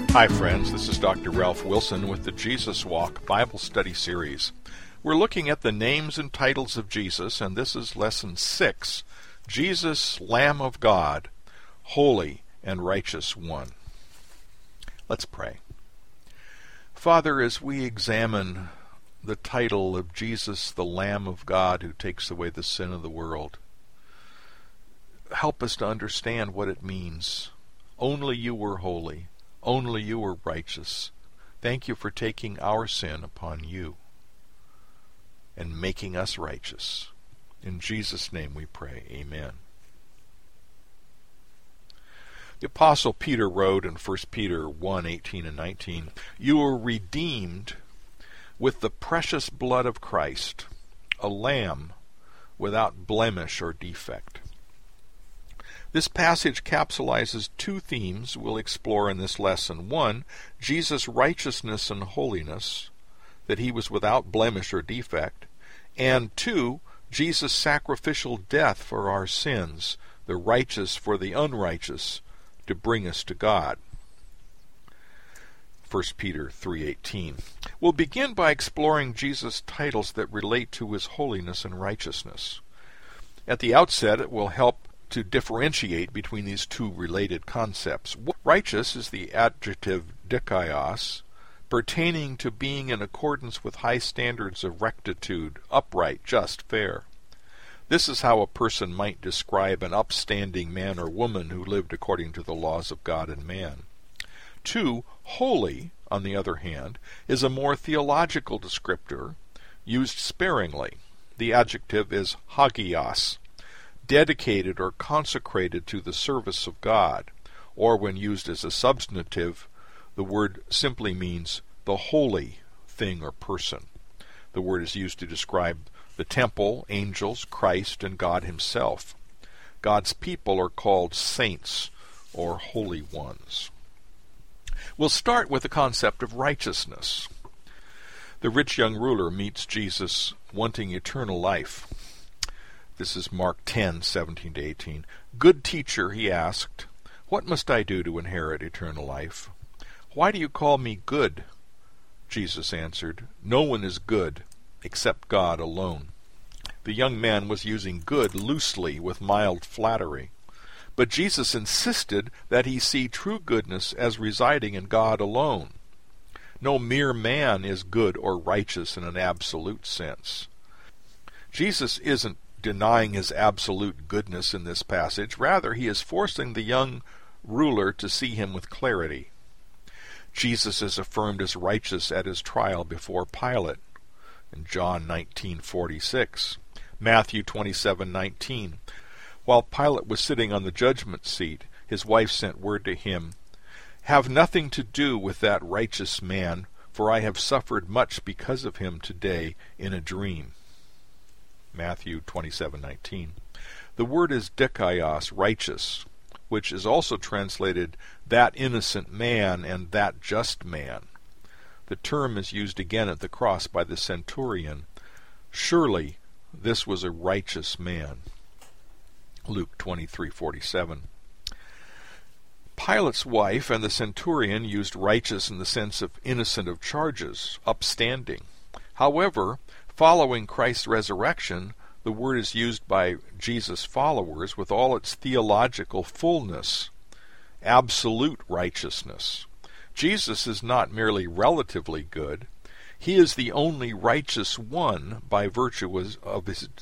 Hi friends, this is Dr. Ralph Wilson with the Jesus Walk Bible Study Series. We're looking at the names and titles of Jesus, and this is Lesson 6, Jesus, Lamb of God, Holy and Righteous One. Let's pray. Father, as we examine the title of Jesus, the Lamb of God who takes away the sin of the world, help us to understand what it means. Only you were holy. Only you are righteous. Thank you for taking our sin upon you and making us righteous. In Jesus' name we pray. Amen. The Apostle Peter wrote in 1 Peter 1:18 and 19, "You were redeemed with the precious blood of Christ, a lamb without blemish or defect." This passage capsulizes two themes we'll explore in this lesson. One, Jesus' righteousness and holiness, that he was without blemish or defect. And two, Jesus' sacrificial death for our sins, the righteous for the unrighteous, to bring us to God. 1 Peter 3:18. We'll begin by exploring Jesus' titles that relate to his holiness and righteousness. At the outset, it will help to differentiate between these two related concepts. Righteous is the adjective dikaios, pertaining to being in accordance with high standards of rectitude, upright, just, fair. This is how a person might describe an upstanding man or woman who lived according to the laws of God and man. 2. Holy, on the other hand, is a more theological descriptor, used sparingly. The adjective is hagios, dedicated or consecrated to the service of God, or when used as a substantive, the word simply means the holy thing or person. The word is used to describe the temple, angels, Christ, and God himself. God's people are called saints or holy ones. We'll start with the concept of righteousness. The rich young ruler meets Jesus wanting eternal life. This is Mark 10:17-18. "Good teacher," he asked, "what must I do to inherit eternal life?" "Why do you call me good?" Jesus answered, "No one is good except God alone." The young man was using good loosely with mild flattery, but Jesus insisted that he see true goodness as residing in God alone. No mere man is good or righteous in an absolute sense. Jesus isn't denying his absolute goodness in this passage. Rather, he is forcing the young ruler to see him with clarity. Jesus is affirmed as righteous at his trial before Pilate in John 19:46. Matthew 27:19. While Pilate was sitting on the judgment seat, his wife sent word to him, "Have nothing to do with that righteous man, for I have suffered much because of him today in a dream." Matthew 27:19. The word is dikaios, righteous, which is also translated that innocent man and that just man. The term is used again at the cross by the centurion. Surely this was a righteous man. Luke 23:47. Pilate's wife and the centurion used righteous in the sense of innocent of charges, upstanding. However, following Christ's resurrection, the word is used by Jesus' followers with all its theological fullness, absolute righteousness. Jesus is not merely relatively good. He is the only righteous one by virtue of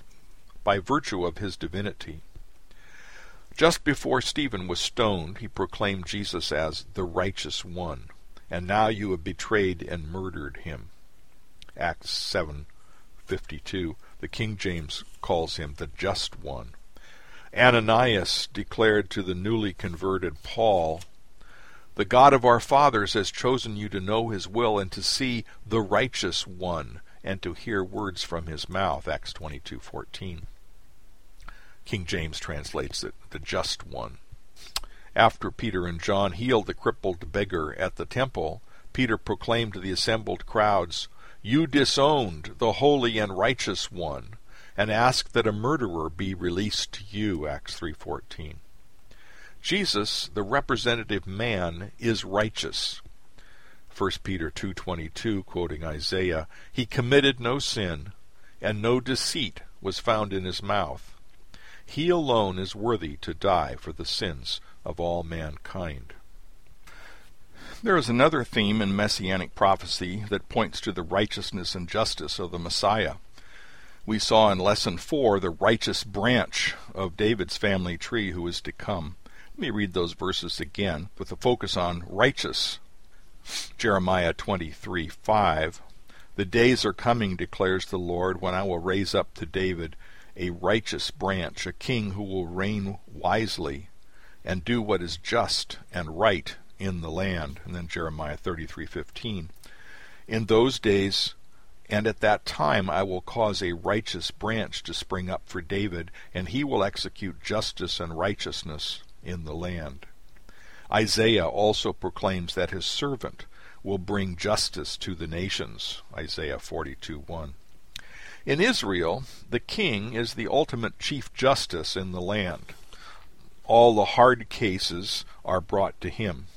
his divinity. Just before Stephen was stoned, he proclaimed Jesus as the righteous one, and now you have betrayed and murdered him. Acts 7:52. The King James calls him the just one. Ananias declared to the newly converted Paul, "The God of our fathers has chosen you to know his will and to see the righteous one and to hear words from his mouth." Acts 22:14. King James translates it, the just one. After Peter and John healed the crippled beggar at the temple, Peter proclaimed to the assembled crowds, "You disowned the holy and righteous one, and asked that a murderer be released to you." Acts 3:14. Jesus, the representative man, is righteous. 1 Peter 2:22, quoting Isaiah, "He committed no sin, and no deceit was found in his mouth. He alone is worthy to die for the sins of all mankind." There is another theme in Messianic prophecy that points to the righteousness and justice of the Messiah. We saw in Lesson 4 the righteous branch of David's family tree who is to come. Let me read those verses again with a focus on righteous. Jeremiah 23:5. "The days are coming, declares the Lord, when I will raise up to David a righteous branch, a king who will reign wisely and do what is just and right in the land." And then Jeremiah 33:15. "In those days and at that time I will cause a righteous branch to spring up for David, and he will execute justice and righteousness in the land." Isaiah also proclaims that his servant will bring justice to the nations. Isaiah 42:1. In Israel, the king is the ultimate chief justice in the land. All the hard cases are brought to him.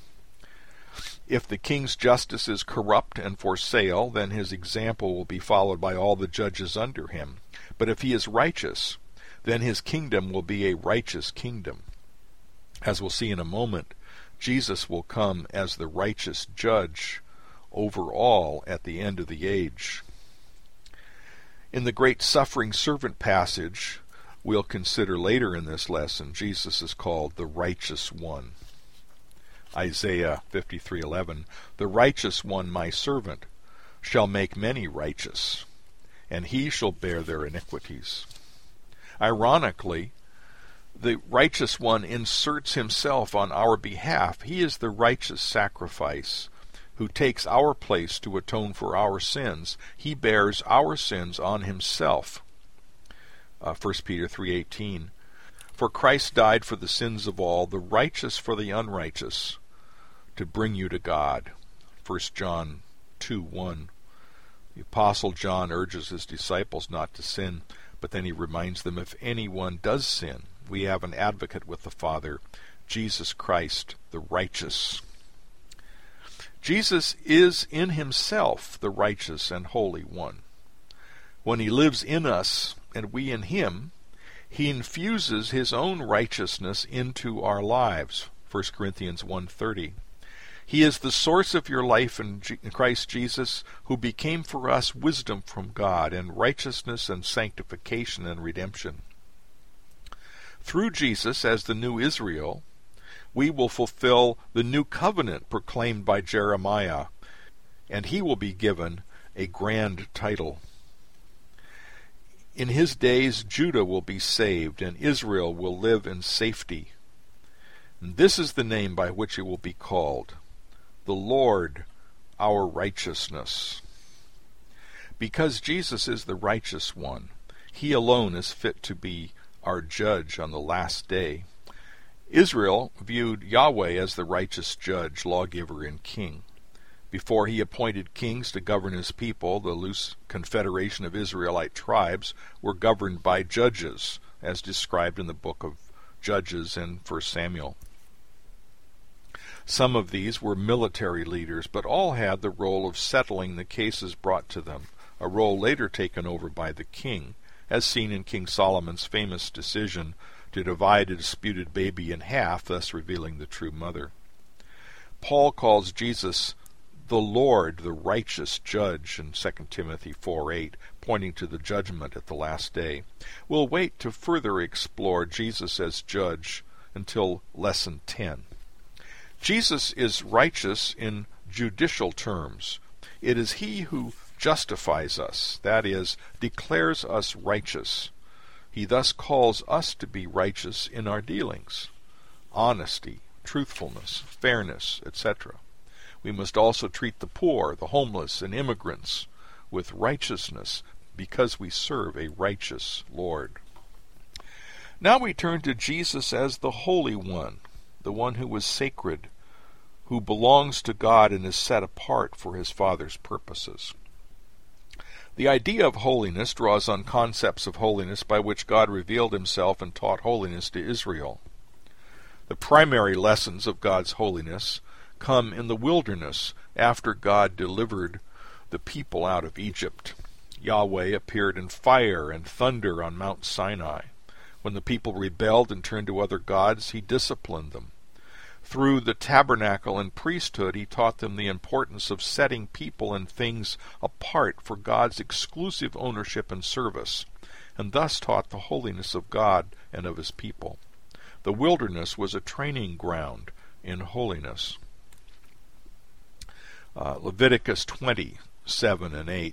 If the king's justice is corrupt and for sale, then his example will be followed by all the judges under him. But if he is righteous, then his kingdom will be a righteous kingdom. As we'll see in a moment, Jesus will come as the righteous judge over all at the end of the age. In the great suffering servant passage we'll consider later in this lesson, Jesus is called the righteous one. Isaiah 53:11, "The righteous one, my servant, shall make many righteous, and he shall bear their iniquities." Ironically, the righteous one inserts himself on our behalf. He is the righteous sacrifice who takes our place to atone for our sins. He bears our sins on himself. 1 Peter 3:18, "For Christ died for the sins of all, the righteous for the unrighteous, to bring you to God." 1 John 2:1. The Apostle John urges his disciples not to sin, but then he reminds them, if anyone does sin, we have an advocate with the Father, Jesus Christ, the righteous. Jesus is in himself the righteous and holy one. When he lives in us and we in him, he infuses his own righteousness into our lives. 1 Corinthians 1:30. He is the source of your life in Christ Jesus, who became for us wisdom from God and righteousness and sanctification and redemption. Through Jesus, as the new Israel, we will fulfill the new covenant proclaimed by Jeremiah, and he will be given a grand title. In his days, Judah will be saved, and Israel will live in safety. And this is the name by which it will be called, the Lord our righteousness. Because Jesus is the righteous one, he alone is fit to be our judge on the last day. Israel viewed Yahweh as the righteous judge, lawgiver, and king. Before he appointed kings to govern his people, the loose confederation of Israelite tribes were governed by judges, as described in the book of Judges and 1 Samuel. Some of these were military leaders, but all had the role of settling the cases brought to them, a role later taken over by the king, as seen in King Solomon's famous decision to divide a disputed baby in half, thus revealing the true mother. Paul calls Jesus the Lord, the righteous judge, in 2 Timothy 4:8, pointing to the judgment at the last day. We'll wait to further explore Jesus as judge until Lesson 10. Jesus is righteous in judicial terms. It is he who justifies us, that is, declares us righteous. He thus calls us to be righteous in our dealings, honesty, truthfulness, fairness, etc. We must also treat the poor, the homeless, and immigrants with righteousness because we serve a righteous Lord. Now we turn to Jesus as the Holy One, the one who was sacred, who belongs to God and is set apart for his Father's purposes. The idea of holiness draws on concepts of holiness by which God revealed himself and taught holiness to Israel. The primary lessons of God's holiness come in the wilderness after God delivered the people out of Egypt. Yahweh appeared in fire and thunder on Mount Sinai. When the people rebelled and turned to other gods, he disciplined them. Through the tabernacle and priesthood, he taught them the importance of setting people and things apart for God's exclusive ownership and service, and thus taught the holiness of God and of his people. The wilderness was a training ground in holiness. Leviticus 20:7 and 8.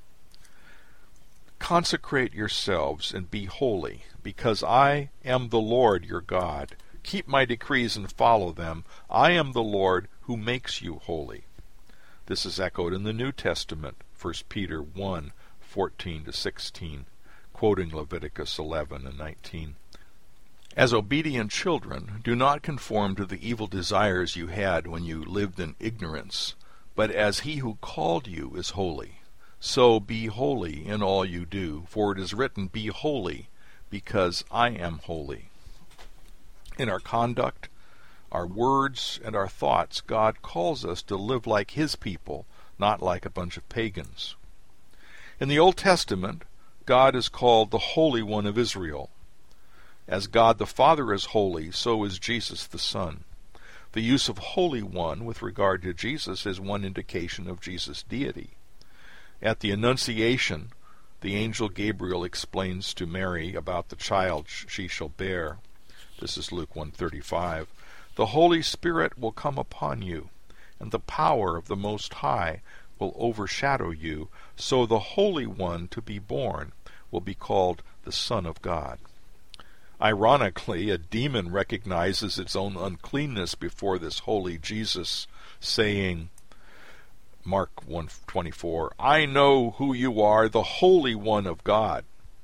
Consecrate yourselves and be holy, because I am the Lord your God. Keep my decrees and follow them. I am the Lord who makes you holy. This is echoed in the New Testament, 1 Peter 1:14-16, quoting Leviticus 11 and 19. As obedient children, do not conform to the evil desires you had when you lived in ignorance, but as he who called you is holy, so be holy in all you do, for it is written, Be holy, because I am holy. In our conduct, our words, and our thoughts, God calls us to live like his people, not like a bunch of pagans. In the Old Testament, God is called the Holy One of Israel. As God the Father is holy, so is Jesus the Son. The use of Holy One with regard to Jesus is one indication of Jesus' deity. At the Annunciation, the angel Gabriel explains to Mary about the child she shall bear. This is Luke 1:35. The Holy Spirit will come upon you, and the power of the Most High will overshadow you, so the Holy One to be born will be called the Son of God. Ironically, a demon recognizes its own uncleanness before this holy Jesus, saying, Mark 1:24, I know who you are, the Holy One of God.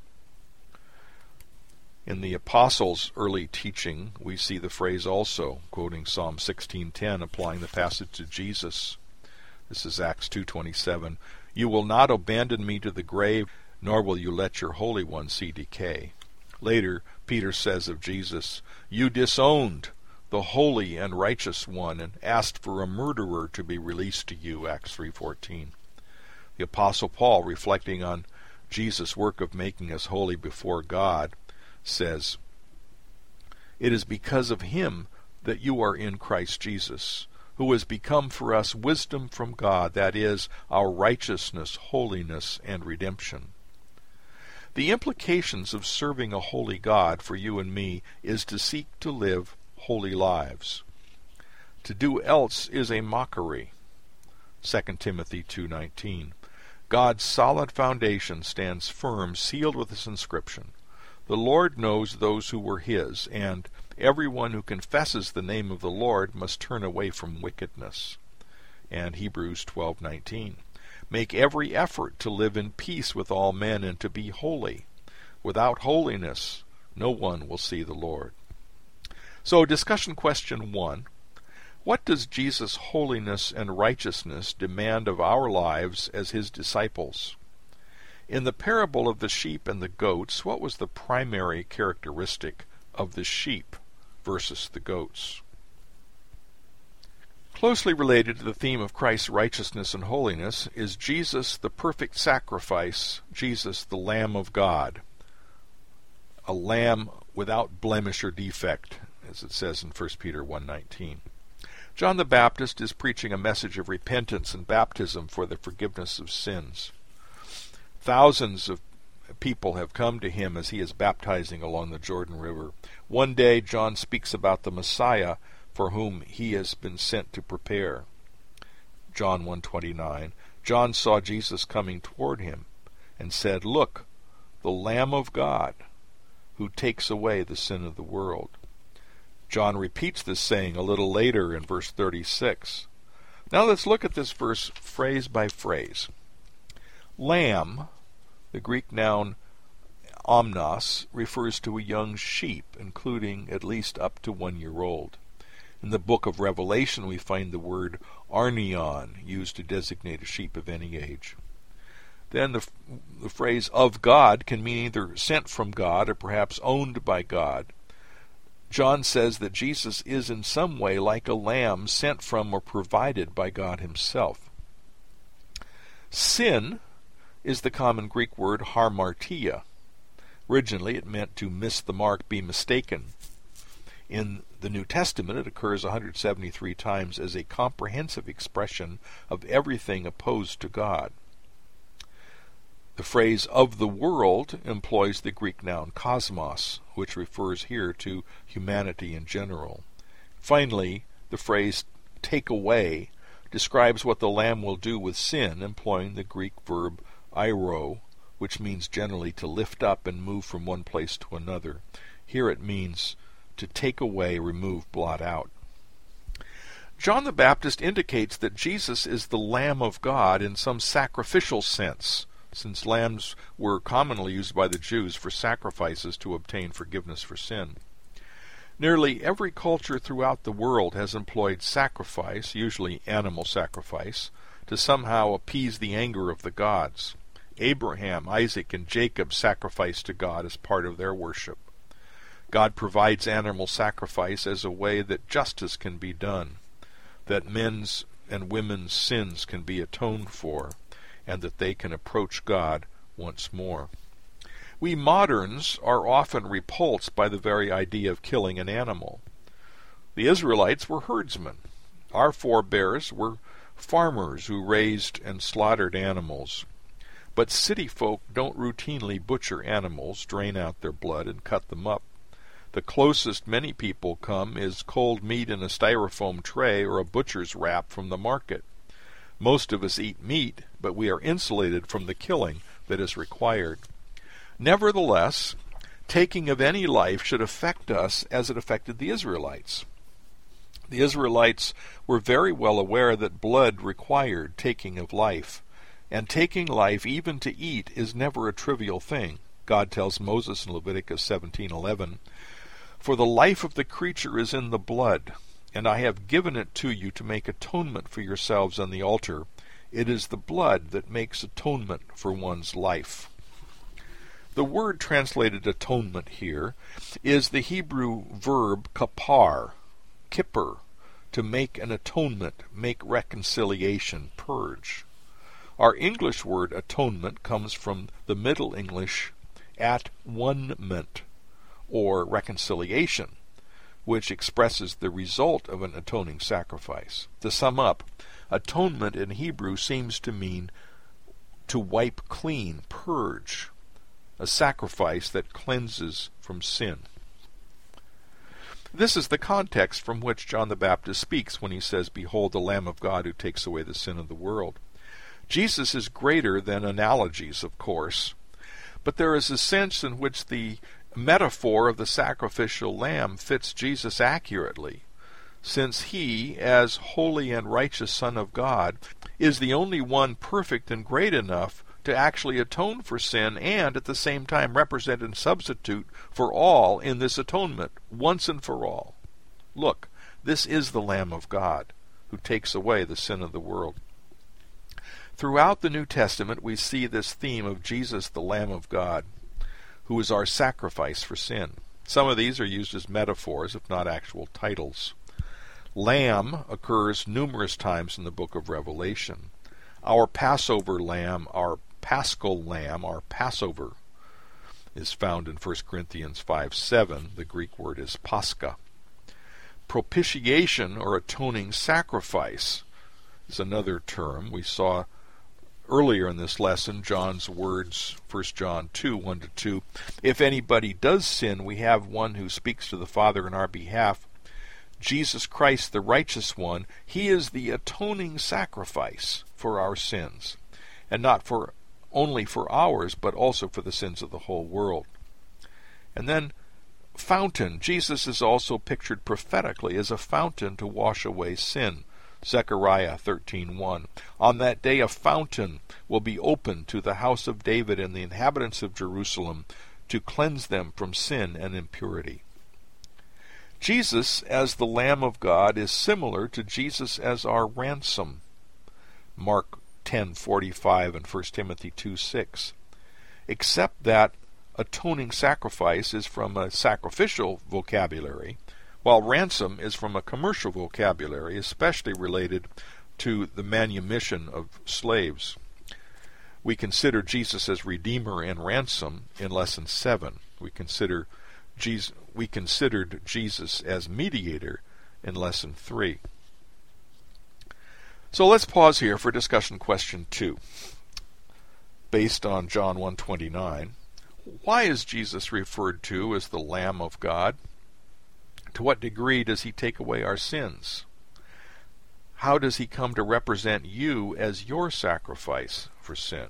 In the Apostles' early teaching, we see the phrase also, quoting Psalm 16:10, applying the passage to Jesus. This is Acts 2:27. You will not abandon me to the grave, nor will you let your Holy One see decay. Later, Peter says of Jesus, You disowned the Holy and Righteous One and asked for a murderer to be released to you, Acts 3:14. The Apostle Paul, reflecting on Jesus' work of making us holy before God, says, It is because of him that you are in Christ Jesus, who has become for us wisdom from God, that is, our righteousness, holiness, and redemption. The implications of serving a holy God for you and me is to seek to live holy lives. To do else is a mockery. 2 Timothy 2:19. God's solid foundation stands firm, sealed with this inscription. The Lord knows those who were his, and everyone who confesses the name of the Lord must turn away from wickedness. And Hebrews 12:19. Make every effort to live in peace with all men and to be holy. Without holiness, no one will see the Lord. So, discussion question 1. What does Jesus' holiness and righteousness demand of our lives as his disciples? In the parable of the sheep and the goats, what was the primary characteristic of the sheep versus the goats? Closely related to the theme of Christ's righteousness and holiness is Jesus, the perfect sacrifice, Jesus, the Lamb of God, a lamb without blemish or defect, as it says in 1 Peter 1:19. John the Baptist is preaching a message of repentance and baptism for the forgiveness of sins. Thousands of people have come to him as he is baptizing along the Jordan River. One day, John speaks about the Messiah for whom he has been sent to prepare. John 1:29. John saw Jesus coming toward him and said, Look, the Lamb of God, who takes away the sin of the world. John repeats this saying a little later in verse 36. Now let's look at this verse phrase by phrase. Lamb, the Greek noun omnos, refers to a young sheep, including at least up to 1 year old. In the book of Revelation, we find the word arnion used to designate a sheep of any age. Then the phrase of God can mean either sent from God or perhaps owned by God. John says that Jesus is in some way like a lamb sent from or provided by God himself. Sin is the common Greek word hamartia. Originally it meant to miss the mark, be mistaken. In the New Testament it occurs 173 times as a comprehensive expression of everything opposed to God. The phrase "of the world" employs the Greek noun kosmos, which refers here to humanity in general. Finally, the phrase "take away" describes what the Lamb will do with sin, employing the Greek verb eiro, which means generally to lift up and move from one place to another. Here it means to take away, remove, blot out. John the Baptist indicates that Jesus is the Lamb of God in some sacrificial sense, since lambs were commonly used by the Jews for sacrifices to obtain forgiveness for sin. Nearly every culture throughout the world has employed sacrifice, usually animal sacrifice, to somehow appease the anger of the gods. Abraham, Isaac, and Jacob sacrificed to God as part of their worship. God provides animal sacrifice as a way that justice can be done, that men's and women's sins can be atoned for, and that they can approach God once more. We moderns are often repulsed by the very idea of killing an animal. The Israelites were herdsmen. Our forebears were farmers who raised and slaughtered animals. But city folk don't routinely butcher animals, drain out their blood, and cut them up. The closest many people come is cold meat in a styrofoam tray or a butcher's wrap from the market. Most of us eat meat, but we are insulated from the killing that is required. Nevertheless, taking of any life should affect us as it affected the Israelites. The Israelites were very well aware that blood required taking of life, and taking life even to eat is never a trivial thing. God tells Moses in Leviticus 17:11, "For the life of the creature is in the blood, and I have given it to you to make atonement for yourselves on the altar. It is the blood that makes atonement for one's life." The word translated atonement here is the Hebrew verb kapar, kippur, to make an atonement, make reconciliation, purge. Our English word atonement comes from the Middle English at-one-ment, or reconciliation, which expresses the result of an atoning sacrifice. To sum up, atonement in Hebrew seems to mean to wipe clean, purge, a sacrifice that cleanses from sin. This is the context from which John the Baptist speaks when he says, "Behold the Lamb of God who takes away the sin of the world." Jesus is greater than analogies, of course, but there is a sense in which the metaphor of the sacrificial lamb fits Jesus accurately, since he, as holy and righteous Son of God, is the only one perfect and great enough to actually atone for sin and at the same time represent and substitute for all in this atonement, once and for all. Look, this is the Lamb of God who takes away the sin of the world. Throughout the New Testament we see this theme of Jesus, the Lamb of God, who is our sacrifice for sin. Some of these are used as metaphors, if not actual titles. Lamb occurs numerous times in the book of Revelation. Our Passover lamb, our Paschal lamb, our Passover, is found in 1 Corinthians 5:7. The Greek word is pascha. Propitiation, or atoning sacrifice, is another term. We saw earlier in this lesson John's words, 1 John 2:1-2. "If anybody does sin, we have one who speaks to the Father in our behalf, Jesus Christ, the righteous one. He is the atoning sacrifice for our sins, and not for only for ours, but also for the sins of the whole world." And then fountain. Jesus is also pictured prophetically as a fountain to wash away sin. Zechariah 13:1. "On that day a fountain will be opened to the house of David and the inhabitants of Jerusalem, to cleanse them from sin and impurity." Jesus as the Lamb of God is similar to Jesus as our ransom. Mark 10:45 and 1 Timothy 2:6. Except that atoning sacrifice is from a sacrificial vocabulary, while ransom is from a commercial vocabulary, especially related to the manumission of slaves. We consider Jesus as Redeemer and Ransom in Lesson 7. We considered Jesus as Mediator in Lesson 3. So let's pause here for discussion question 2. Based on John 1:29, why is Jesus referred to as the Lamb of God? To what degree does he take away our sins? How does he come to represent you as your sacrifice for sin?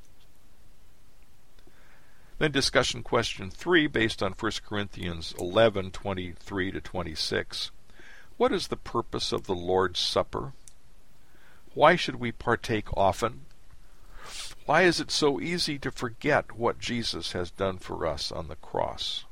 Then discussion question 3, based on 1 Corinthians 11:23-26. What is the purpose of the Lord's Supper? Why should we partake often? Why is it so easy to forget what Jesus has done for us on the cross?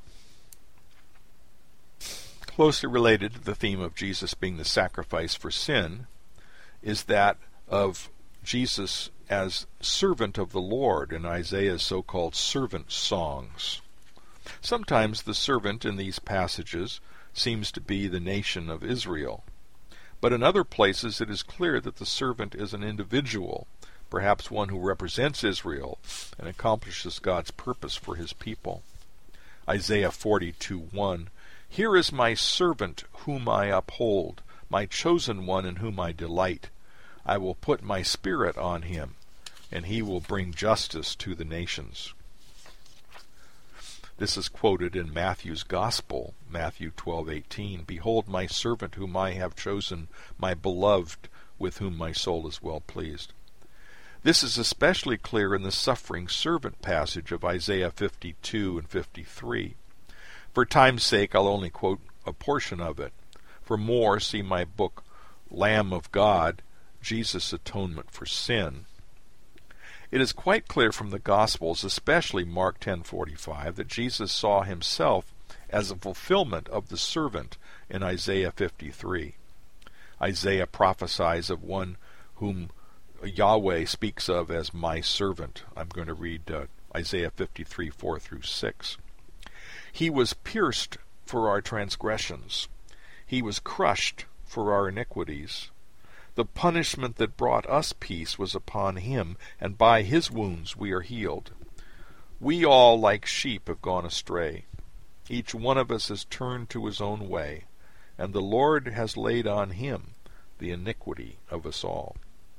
Closely related to the theme of Jesus being the sacrifice for sin is that of Jesus as servant of the Lord in Isaiah's so-called servant songs. Sometimes the servant in these passages seems to be the nation of Israel, but in other places it is clear that the servant is an individual, perhaps one who represents Israel and accomplishes God's purpose for his people. Isaiah 42:1, Here is my servant whom I uphold, my chosen one in whom I delight. I will put my spirit on him, and he will bring justice to the nations. This is quoted in Matthew's Gospel, Matthew 12:18. Behold my servant whom I have chosen, my beloved, with whom my soul is well pleased. This is especially clear in the suffering servant passage of Isaiah 52 and 53. For time's sake, I'll only quote a portion of it. For more, see my book, Lamb of God, Jesus' Atonement for Sin. It is quite clear from the Gospels, especially Mark 10:45, that Jesus saw himself as a fulfillment of the servant in Isaiah 53. Isaiah prophesies of one whom Yahweh speaks of as my servant. I'm going to read Isaiah 53, 4-6. He was pierced for our transgressions. He was crushed for our iniquities. The punishment that brought us peace was upon him, and by his wounds we are healed. We all, like sheep, have gone astray. Each one of us has turned to his own way, and the Lord has laid on him the iniquity of us all.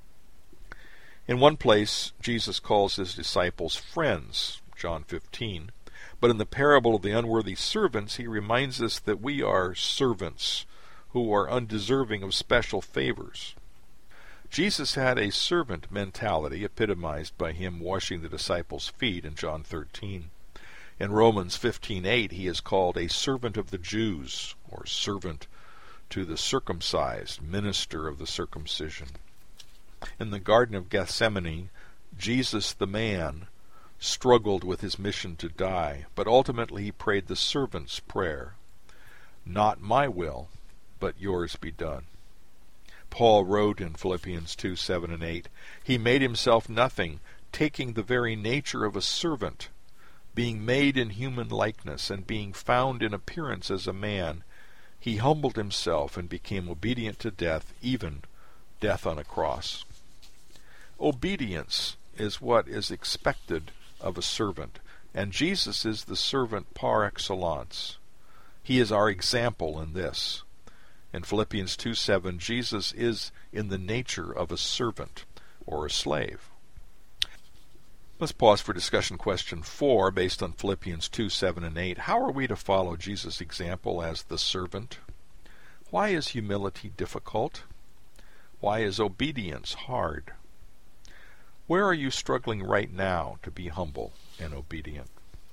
In one place, Jesus calls his disciples friends, John 15, but in the parable of the unworthy servants, he reminds us that we are servants who are undeserving of special favors. Jesus had a servant mentality epitomized by him washing the disciples' feet in John 13. In Romans 15:8, he is called a servant of the Jews, or servant to the circumcised, minister of the circumcision. In the Garden of Gethsemane, Jesus the man struggled with his mission to die, but ultimately he prayed the servant's prayer. Not my will, but yours be done. Paul wrote in Philippians 2:7-8, He made himself nothing, taking the very nature of a servant, being made in human likeness, and being found in appearance as a man, he humbled himself and became obedient to death, even death on a cross. Obedience is what is expected of a servant, and Jesus is the servant par excellence. He is our example in this. In Philippians 2:7, Jesus is in the nature of a servant or a slave. Let's pause for discussion question 4, based on Philippians 2:7-8. How are we to follow Jesus' example as the servant? Why is humility difficult? Why is obedience hard? Where are you struggling right now to be humble and obedient?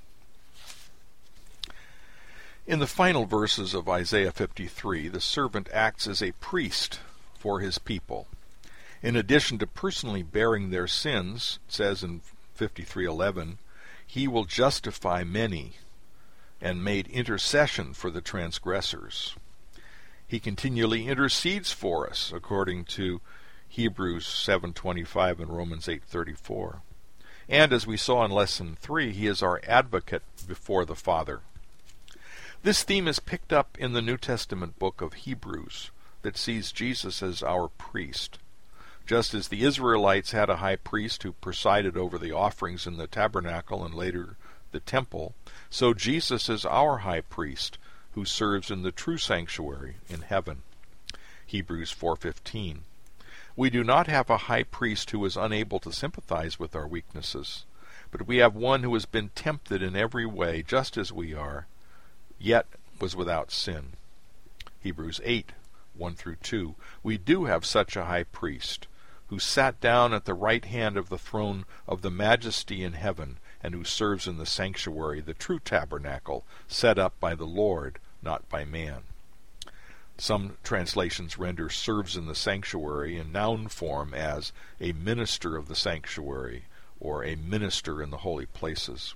In the final verses of Isaiah 53, the servant acts as a priest for his people. In addition to personally bearing their sins, it says in 53:11, he will justify many and made intercession for the transgressors. He continually intercedes for us, according to Hebrews 7:25 and Romans 8:34. And as we saw in Lesson 3, he is our advocate before the Father. This theme is picked up in the New Testament book of Hebrews, that sees Jesus as our priest. Just as the Israelites had a high priest who presided over the offerings in the tabernacle and later the temple, so Jesus is our high priest who serves in the true sanctuary in heaven. Hebrews 4:15. We do not have a high priest who is unable to sympathize with our weaknesses, but we have one who has been tempted in every way, just as we are, yet was without sin. Hebrews 8:1-2. We do have such a high priest, who sat down at the right hand of the throne of the majesty in heaven, and who serves in the sanctuary, the true tabernacle, set up by the Lord, not by man. Some translations render serves in the sanctuary in noun form as a minister of the sanctuary, or a minister in the holy places.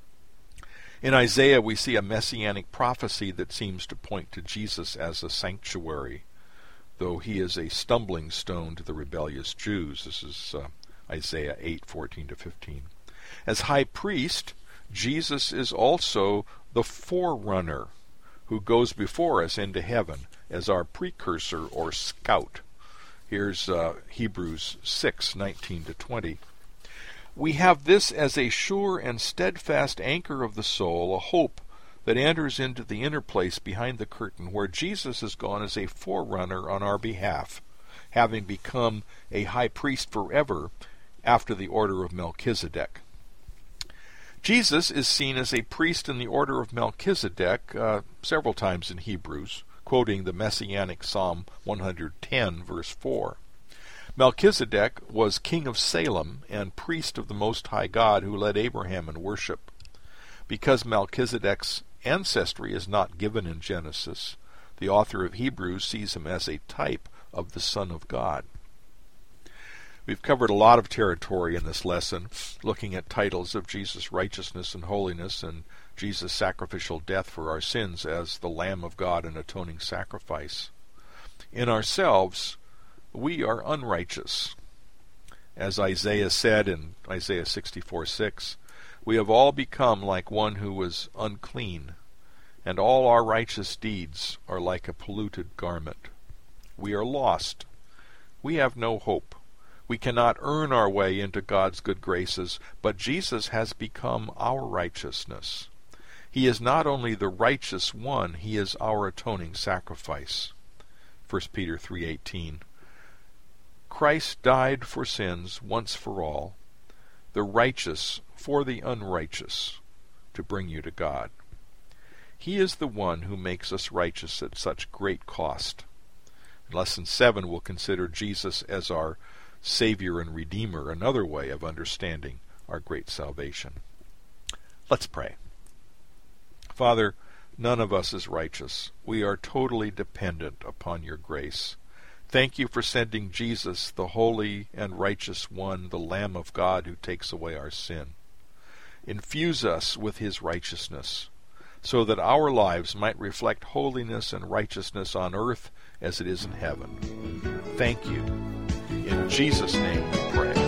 In Isaiah we see a messianic prophecy that seems to point to Jesus as a sanctuary, though he is a stumbling stone to the rebellious Jews. This is Isaiah 8:14-15. As high priest, Jesus is also the forerunner who goes before us into heaven as our precursor or scout. Here's Hebrews 6:19-20. We have this as a sure and steadfast anchor of the soul, a hope that enters into the inner place behind the curtain, where Jesus has gone as a forerunner on our behalf, having become a high priest forever after the order of Melchizedek. Jesus is seen as a priest in the order of Melchizedek several times in Hebrews, quoting the Messianic Psalm 110, verse 4. Melchizedek was king of Salem and priest of the Most High God who led Abraham in worship. Because Melchizedek's ancestry is not given in Genesis, the author of Hebrews sees him as a type of the Son of God. We've covered a lot of territory in this lesson, looking at titles of Jesus' righteousness and holiness and Jesus' sacrificial death for our sins as the Lamb of God and atoning sacrifice. In ourselves, we are unrighteous. As Isaiah said in Isaiah 64:6, we have all become like one who was unclean, and all our righteous deeds are like a polluted garment. We are lost. We have no hope. We cannot earn our way into God's good graces, but Jesus has become our righteousness. He is not only the righteous one, he is our atoning sacrifice. 1 Peter 3:18. Christ died for sins once for all, the righteous for the unrighteous, to bring you to God. He is the one who makes us righteous at such great cost. In Lesson 7 we'll consider Jesus as our Savior and Redeemer, another way of understanding our great salvation. Let's pray. Father, none of us is righteous. We are totally dependent upon your grace. Thank you for sending Jesus, the holy and righteous one, the Lamb of God who takes away our sin. Infuse us with his righteousness, so that our lives might reflect holiness and righteousness on earth as it is in heaven. Thank you. In Jesus' name we pray.